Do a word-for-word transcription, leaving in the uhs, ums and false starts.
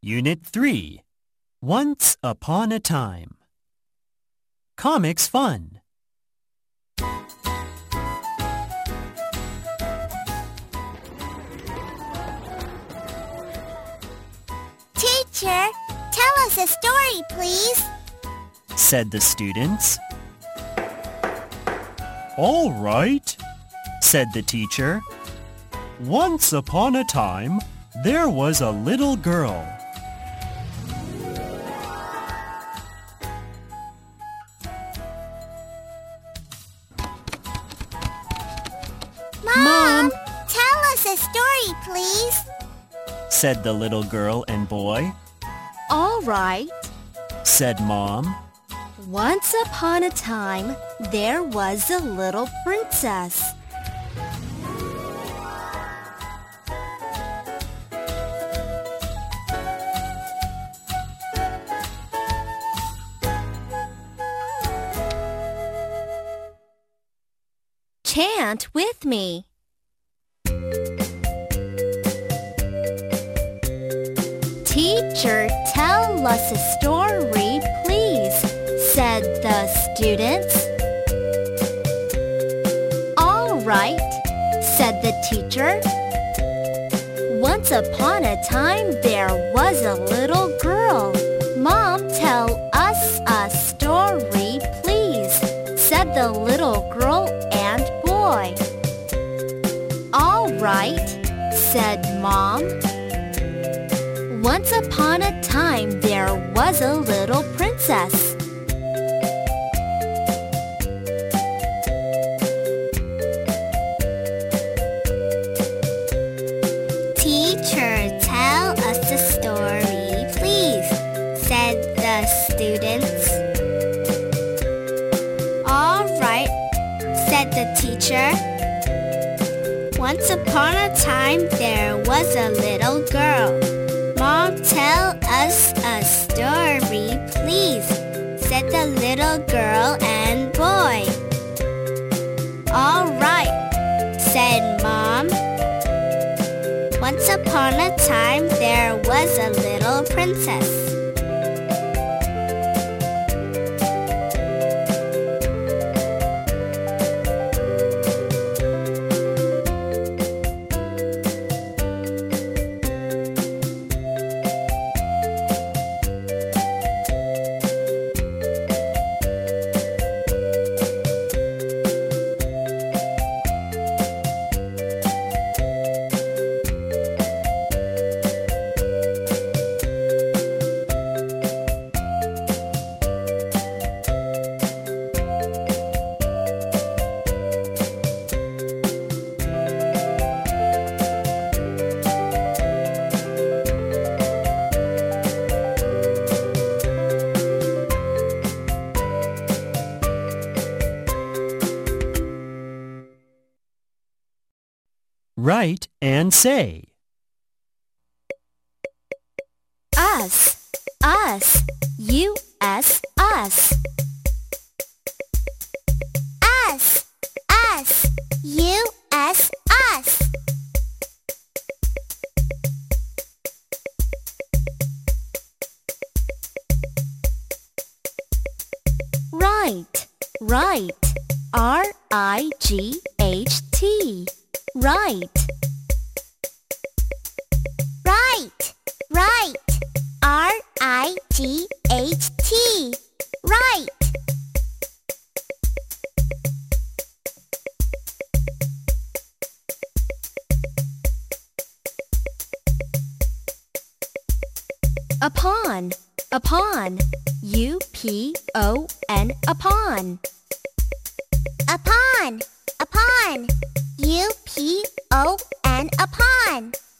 Unit three. Once Upon a Time. Comics Fun. Teacher, tell us a story, please, said the students. All right, said the teacher. Once upon a time, there was a little girl. Mom, Mom, tell us a story, please, said the little girl and boy. All right, said Mom. Once upon a time, there was a little princess. Chant with me. Teacher, tell us a story, please, said the students. All right, said the teacher. Once upon a time, there was a little girl. Mom, tell us a story, please, said the little girl and boy. All right, said Mom. Once upon a time, there was a little princess. Teacher, tell us a story, please, said the students. All right, said the teacher. Once upon a time, there was a little girl. Mom, tell us a story, please, said the little girl and boy. All right, said Mom. Once upon a time, there was a little princess. Write and say. Us, us, U S, us. Us, us, U S, us. Right, right, R I G H T. Right. Right, right, R I G H T. Right. Upon, upon, U P O N, upon. Upon, upon, U P O N, upon.